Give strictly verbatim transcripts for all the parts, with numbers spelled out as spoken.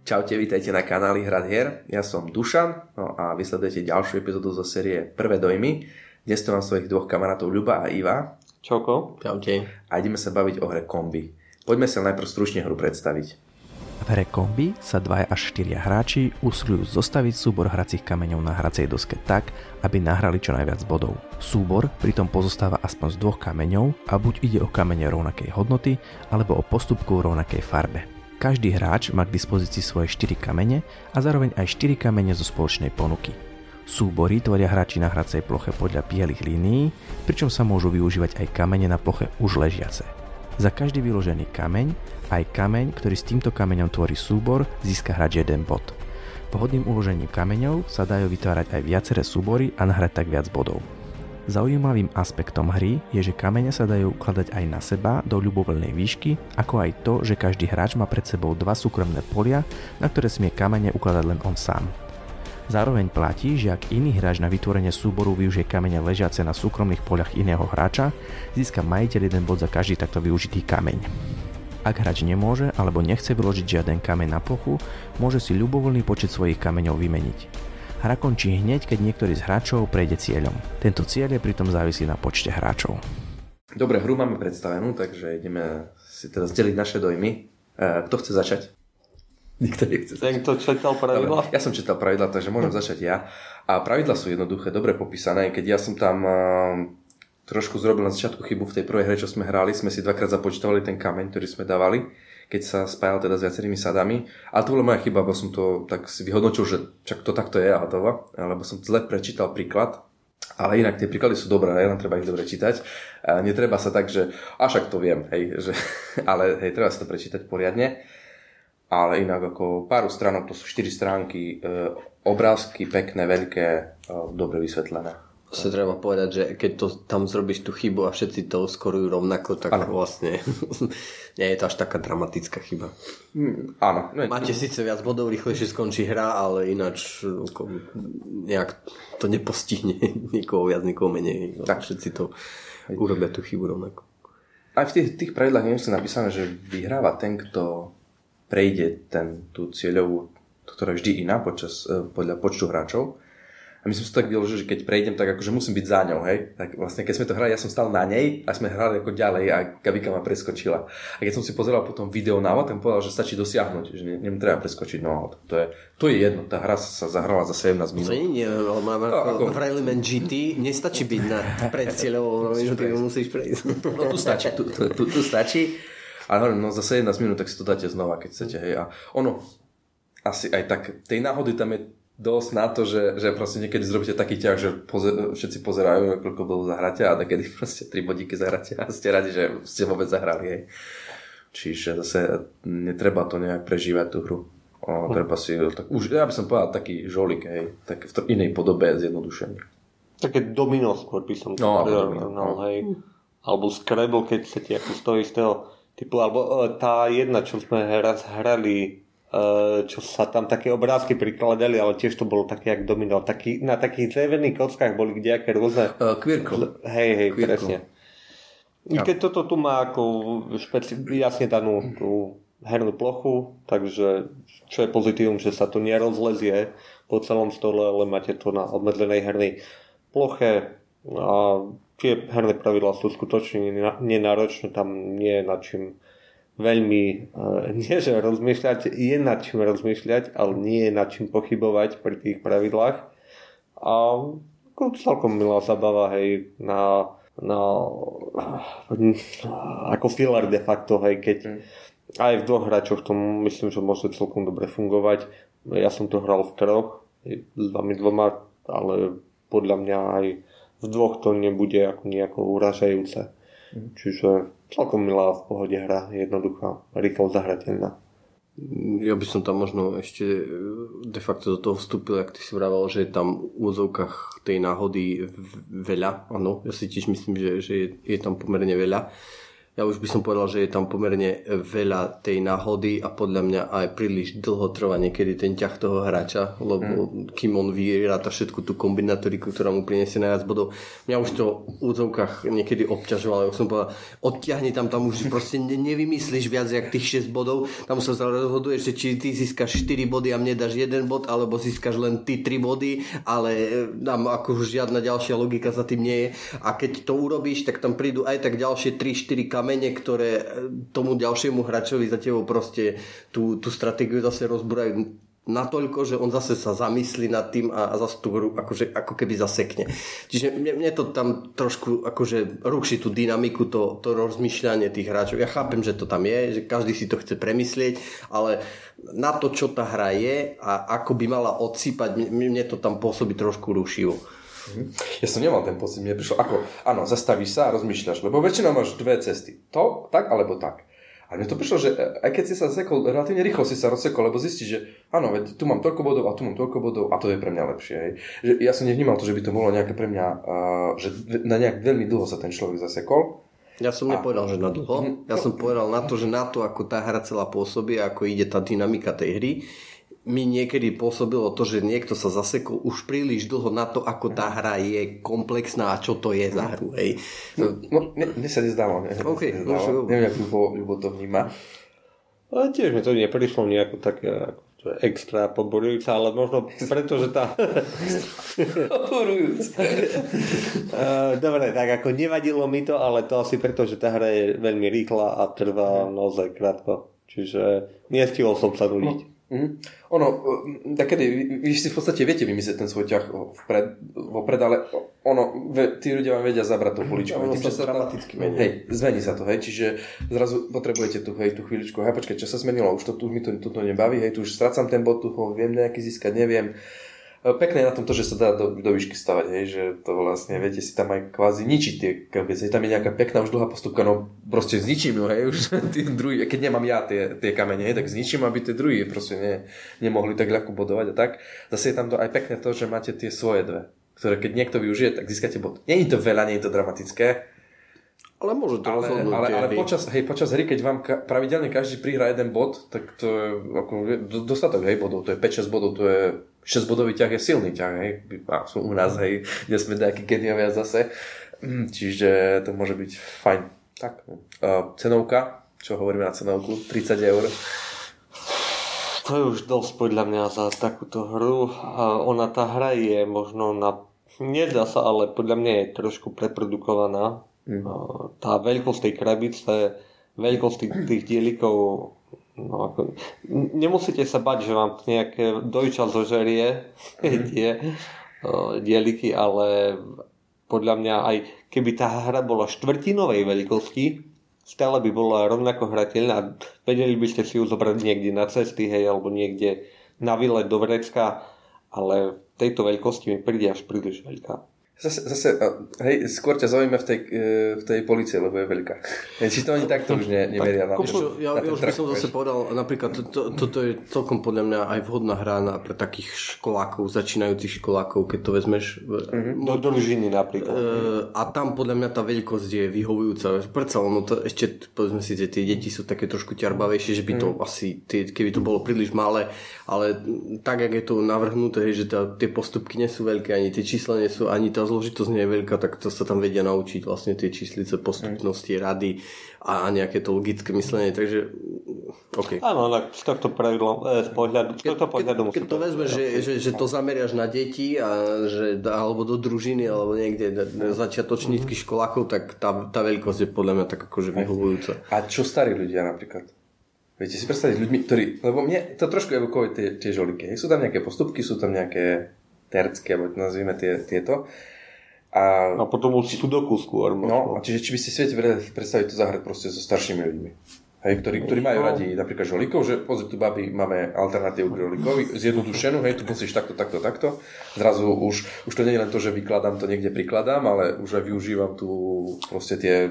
Čaute, vítajte na kanáli Hrad hier. Ja som Dušan, no a vysledujete ďalšiu epizódu zo série Prvé dojmy. Dnes tu mám svojich dvoch kamarátov Ľuba a Iva. Čauko. Čaute. A ideme sa baviť o hre Kombi. Poďme sa najprv stručne hru predstaviť. V hre Kombi sa dvaja až štyria hráči usilujú zostaviť súbor hracích kameňov na hracej doske tak, aby nahrali čo najviac bodov. Súbor pritom pozostáva aspoň z dvoch kameňov a buď ide o kamene rovnakej hodnoty, alebo o postupku v rovnakej farbe. Každý hráč má k dispozícii svoje štyri kamene a zároveň aj štyri kamene zo spoločnej ponuky. Súbory tvoria hráči na hracej ploche podľa bielých línií, pričom sa môžu využívať aj kamene na ploche už ležiace. Za každý vyložený kameň, aj kameň, ktorý s týmto kameňom tvorí súbor, získa hráč jeden bod. Vhodným uložením kameňov sa dajú vytvárať aj viaceré súbory a nahrať tak viac bodov. Zaujímavým aspektom hry je, že kamene sa dajú ukladať aj na seba do ľubovoľnej výšky, ako aj to, že každý hráč má pred sebou dva súkromné polia, na ktoré smie kamene ukladať len on sám. Zároveň platí, že ak iný hráč na vytvorenie súboru využije kamene ležiace na súkromných poliach iného hráča, získa majiteľ jeden bod za každý takto využitý kameň. Ak hráč nemôže alebo nechce vyložiť žiaden kameň na plochu, môže si ľubovoľný počet svojich kameňov vymeniť. Hra končí hneď, keď niektorý z hráčov prejde cieľom. Tento cieľ je pritom závislý na počte hráčov. Dobre, hru máme predstavenú, takže ideme si teraz deliť naše dojmy. Kto chce začať? Nikto nechce začať. Ten, kto čítal pravidla? Ja som čítal pravidla, takže môžem začať ja. A pravidla sú jednoduché, dobre popísané. Keď ja som tam trošku zrobil na začiatku chybu v tej prvej hre, čo sme hrali, sme si dvakrát započítavali ten kameň, ktorý sme dávali, keď sa spájal teda s viacerými sadami. Ale to bola moja chyba, bo som to tak si vyhodnočil, že čak to takto je a hotovo, lebo som zle prečítal príklad. Ale inak tie príklady sú dobré, len treba ich dobre čítať. A netreba sa tak, že a však to viem, hej, že, ale hej, treba sa to prečítať poriadne. Ale inak ako pár stránok, to sú štyri stránky, e, obrázky pekné, veľké, e, dobre vysvetlené. Sa treba povedať, že keď to tam zrobíš tú chybu a všetci to skorujú rovnako, tak ano. Vlastne nie je to až taká dramatická chyba. Mm, áno. Ne, Máte ne... síce viac bodov, rýchlejšie skončí hra, ale ináč nejak to nepostihne nikoho viac, nikoho menej. Tak. Všetci to urobia tú chybu rovnako. Aj v tých, tých pravidlách nemusí napísané, že vyhráva ten, kto prejde ten, tú cieľovú, ktorá je vždy iná počas, podľa počtu hráčov. A my sme si tak vyložili, že keď prejdem, tak akože musím byť za ňou, hej. Tak vlastne keď sme to hrali, ja som stál na nej a sme hrali ako ďalej a Gabika ma preskočila. A keď som si pozeral potom video návod, tak povedal, že stačí dosiahnuť, že nem treba preskočiť návod. To je, to je jedno, tá hra sa zahrala za sedemnásť minút. To nie, ale máme no, ako v Rallyman gé té, nestačí byť na predcieľovou, že ty musíš prejsť. No tu stačí, tu, tu, tu, tu stačí. Ale hovorím, no za sedemnásť minút tak si to dáte znova, keď chcete, hej. A ono, asi aj tak, tej náhody tam je dosť na to, že, že proste niekedy zrobíte taký ťah, že pozer, všetci pozerajú, koľko bolo zahráte a takedy proste tri bodíky zahráte a ste radi, že ste vôbec zahrali, hej. Čiže zase netreba to nejak prežívať tú hru. O, treba si, tak, už, ja by som povedal taký žolík, hej, tak v inej podobe zjednodušenie. Také domino skôr by som no, povedal, no, hej. Alebo Scrabble, keď sa ti ako stojí z toho typu, alebo tá jedna, čo sme raz hrali, čo sa tam také obrázky prikladali, ale tiež to bolo také jak domino. Taký, na takých drevených kockách boli kdejaké rôzne... Uh, Quirkle. Hej, hej, Quirkle. Presne. Ja. Keď toto tu má ako špeci- jasne danú tú hernú plochu, takže čo je pozitívum, že sa to nerozlezie po celom stole, ale máte to na obmedzenej hernej ploche a tie herné pravidlá sú skutočne nenáročné, tam nie je nad čím veľmi, nie že rozmýšľať, je nad čím rozmýšľať, ale nie je nad čím pochybovať pri tých pravidlách. A celkom milá zabava, hej, na, na ako filler de facto, hej, keď mm. aj v dvoch hráčoch to myslím, že môže celkom dobre fungovať. Ja som to hral v troch, s vami dvoma, ale podľa mňa aj v dvoch to nebude ako nejako uražajúce. Mm. Čiže celkom milá, v pohode hra, jednoduchá, rýchlo zahrateľná. Ja by som tam možno ešte de facto do toho vstúpil, ak ty si vravel, že je tam v úvodzovkách tej náhody veľa. Áno, ja si tiež myslím, že, že je, je tam pomerne veľa. Ja už by som povedal, že je tam pomerne veľa tej náhody a podľa mňa aj príliš dlho trvá niekedy ten ťah toho hráča, lebo mm. kým on vyráta všetku tú kombinatoriku, ktorá mu priniesie najviac bodov. Mňa už to v úzovkách niekedy obťažovalo, už som povedal, odtiahni tam, tam už proste nevymyslíš viac jak tých šesť bodov, tam sa rozhoduješ, že či ty získaš štyri body a mne dáš jeden bod, alebo získaš len ty tri body, ale tam ako žiadna ďalšia logika za tým nie je. A keď to urobíš, tak tam prídu aj tak ďalšie tri štyri kamene, ktoré tomu ďalšiemu hráčovi za tebou proste tú, tú stratégiu zase rozbúrajú natoľko, že on zase sa zamyslí nad tým a, a zase tú hru akože, ako keby zasekne. Čiže mne, mne to tam trošku akože ruší tú dynamiku, to, to rozmýšľanie tých hráčov. Ja chápem, že to tam je, že každý si to chce premyslieť, ale na to, čo tá hra je a ako by mala odsýpať, mne, mne to tam pôsobí trošku rušivo. Ja som nemal ten pocit, mne prišlo ako, áno, zastavíš sa a rozmýšľaš, lebo väčšinou máš dve cesty. To, tak, alebo tak. A mne to prišlo, že aj keď si sa zasekol, relatívne rýchlo si sa rozsekol, lebo zistíš, že áno, veď tu mám toľko bodov a tu mám toľko bodov a to je pre mňa lepšie. Hej. Že ja som nevnímal to, že by to bolo nejaké pre mňa, uh, že na nejak veľmi dlho sa ten človek zasekol. Ja som a... nepovedal, že na dlho. Ja som povedal na to, že na to, ako tá hra celá pôsobí, ako ide tá dynamika tej hry, mi niekedy pôsobilo to, že niekto sa zasekol už príliš dlho na to, ako tá hra je komplexná a čo to je za hru. Hej. No, no mne sa nezdáva. Ne, okay, nezdáva. No, neviem, ako Ľubo, Ľubo to vníma. Ale tiež mi to neprišlo nejako také ako extra podborujúce, ale možno preto, že tá... Podborujúce. Dobre, tak ako nevadilo mi to, ale to asi preto, že tá hra je veľmi rýchla a trvá naozaj krátko. Čiže nestihol som sa nudiť. Mm. Ono, takedy, vy si v podstate viete vymyslieť ten svoj ťah vpred, vopred, ale ono, tí ľudia vám vedia zabrať tú poličku. Ono sa dramaticky mení. Hej, zmení sa to, hej, čiže zrazu potrebujete tú, hej, tú chvíľučku, hej, počkaj, čo sa zmenilo, už to tu mi to, to, to nebaví, hej, tu už strácam ten bod, tu ho viem nejaký získať, neviem. Pekné je na tom to, že sa dá do, do výšky stavať, hej, že to vlastne, viete si tam aj kvázi ničiť tie kamene, tam je nejaká pekná už dlhá postupka, no proste zničím ju, hej, už tí druhý, keď nemám ja tie, tie kamene, hej, tak zničím, aby tie druhý proste ne, nemohli tak ľahko bodovať a tak. Zase je tam to aj pekné to, že máte tie svoje dve, ktoré keď niekto využije, tak získate bod. Nie je to veľa, nie je to dramatické, ale môže to ale, rozhodnúť. Ale, ale počas, hej, počas hry, keď vám ka- pravidelne každý prihrá jeden bod, tak to je ako, dostatok, hej, bodov, to je päť šesť bodov, to je šesťbodový ťah je silný ťah, hej, a sú u nás, hej, kde sme nejaký geniovia zase, čiže to môže byť fajn. Tak, uh, cenovka, čo hovoríme na cenovku, tridsať eur. To je už dosť podľa mňa za takúto hru. A ona, tá hra je možno na, nedá sa, ale podľa mňa je trošku preprodukovaná. Mm. Tá veľkosť tej krabice, veľkosť tých, tých dielikov, no ako, nemusíte sa bať, že vám nejaké dojča zožerie mm. tie uh, dieliky, ale podľa mňa aj keby tá hra bola štvrtinovej veľkosti, stále by bola rovnako hrateľná. Vedeli by ste si ju zobrať niekde na cesty, hej, alebo niekde na výlet do vrecka, ale v tejto veľkosti mi príde až príliš veľká. Zase, zase hej, skôr ťa zaujíma v tej, v tej polície, lebo je veľká. Či to ani takto už ne, nemeria. Tak, na, ja, ja už by som zase povedal, napríklad toto to, to je celkom podľa mňa aj vhodná hra na, pre takých školákov, začínajúcich školákov, keď to vezmeš. Mm-hmm. Do družiny napríklad. E, a tam podľa mňa tá veľkosť je vyhovujúca. Predsa, no to ešte, povedzme si, že tie deti sú také trošku ťarbavejšie, že by to mm. asi, tie, keby to bolo príliš malé, ale tak, jak je to navrhnuté, že tá, tie postupky nie sú veľké, ani tie čísla nie sú, ani tá zložitosť nie je veľká, tak to sa tam vedia naučiť vlastne tie číslice, postupnosti, rady a nejaké to logické myslenie, takže OK. Áno, tak z tohto pravidlo, z pohľadu, z tohto pohľadu keď, keď to vezme, že, že, že to zameriaš na deti a že, alebo do družiny alebo niekde na začiatočníckych školákov, tak tá, tá veľkosť je podľa mňa tak akože vyhovujúca. A čo starí ľudia napríklad? Viete si predstaviť ľuďmi, ktorí, lebo mne to trošku evokuje tie, tie žoliky, sú tam nejaké postupky, sú tam nejaké tercké, alebo nazvime tie, tieto. A, a potom už sudoku skôr. No, a čiže či by ste si viete predstaviť to zahrať proste so staršími ľuďmi. Hej, ktorí, ktorí majú radi napríklad žolíkov, že pozri tu babi, máme alternatívu k žolíkovi, zjednodušenú, hej, tu musíš takto, takto, takto. Zrazu už, už to nie je len to, že vykladám to niekde prikladám, ale už aj využívam tu proste tie...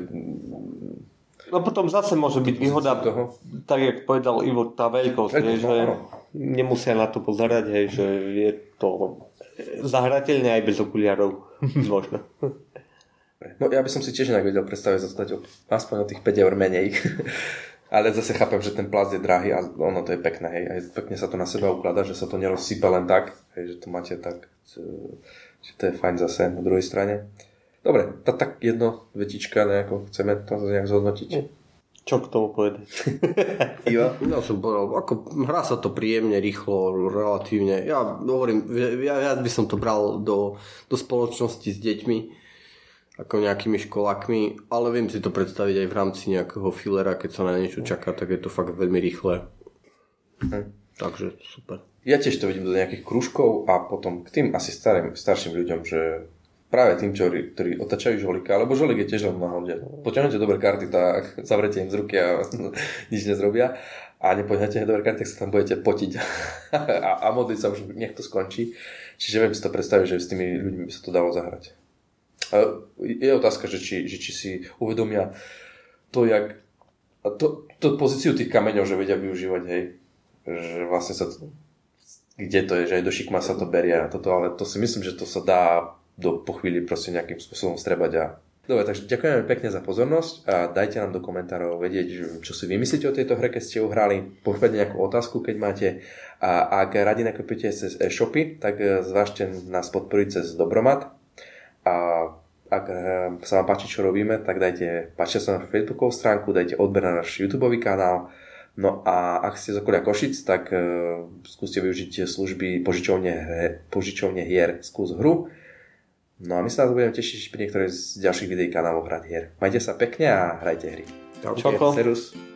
No potom zase môže byť výhoda toho, tak jak povedal Ivo, tá veľkosť, Veľkosť, je, že no, nemusia na to pozerať, hej, že je to zahrateľné aj bez okuliarov. Možno. No ja by som si tiež inak vedel predstaviť zostať o, aspoň o tých päť eur menej. Ale zase chápem, že ten plast je drahý a ono to je pekné, hej. Aj pekne sa to na seba ukladá, že sa to nerozsype len tak, hej, že to máte tak, že to je fajn zase na druhej strane. Dobre, tak, tak jedno vetička, nejako chceme to nejak zhodnotiť. Čo k tomu povedať? Ja, ja som povedal, ako hrá sa to príjemne, rýchlo, relatívne. Ja hovorím, ja, ja by som to bral do, do spoločnosti s deťmi, ako nejakými školákmi, ale viem si to predstaviť aj v rámci nejakého fillera, keď sa na niečo čaká, tak je to fakt veľmi rýchle. Hm. Takže super. Ja tiež to vidím do nejakých krúžkov a potom k tým asi starým, starším ľuďom, že práve tým, čo, ktorí otačajú žolika, alebo žolik je tiež len náhodne. Potiahnete dobré karty, tak zavrete im z ruky a nič nezrobia. A nepotiahnete dobré karty, tak sa tam budete potiť a, a modliť sa už, nech to skončí. Čiže viem si to predstaviť, že s tými ľuďmi by sa to dalo zahrať. Je otázka, že či, že či si uvedomia to, jak to, to pozíciu tých kameňov, že vedia využívať, hej, že vlastne sa to, kde to je, že aj do šikma sa to berie a toto, ale to si myslím, že to sa dá do, po chvíli proste nejakým spôsobom strebať a dobre, takže ďakujeme pekne za pozornosť a dajte nám do komentárov vedieť, čo si vymyslíte o tejto hre, keď ste ju hrali, pošpete nejakú otázku, keď máte a ak radi nakúpite cez e-shopy, tak zvážte nás podporiť cez Dobromat. A ak sa vám páči, čo robíme, tak dajte páčte sa na Facebookovú stránku, dajte odber na náš YouTubeový kanál. No a ak ste z okolia Košic, tak uh, skúste využiť služby požičovne, požičovne hier Skús hru. No a my sa nás budeme tešiť pri niektorých z ďalších videí kanálov Hrať hier. Majte sa pekne a hrajte hry. Čauko. Serus.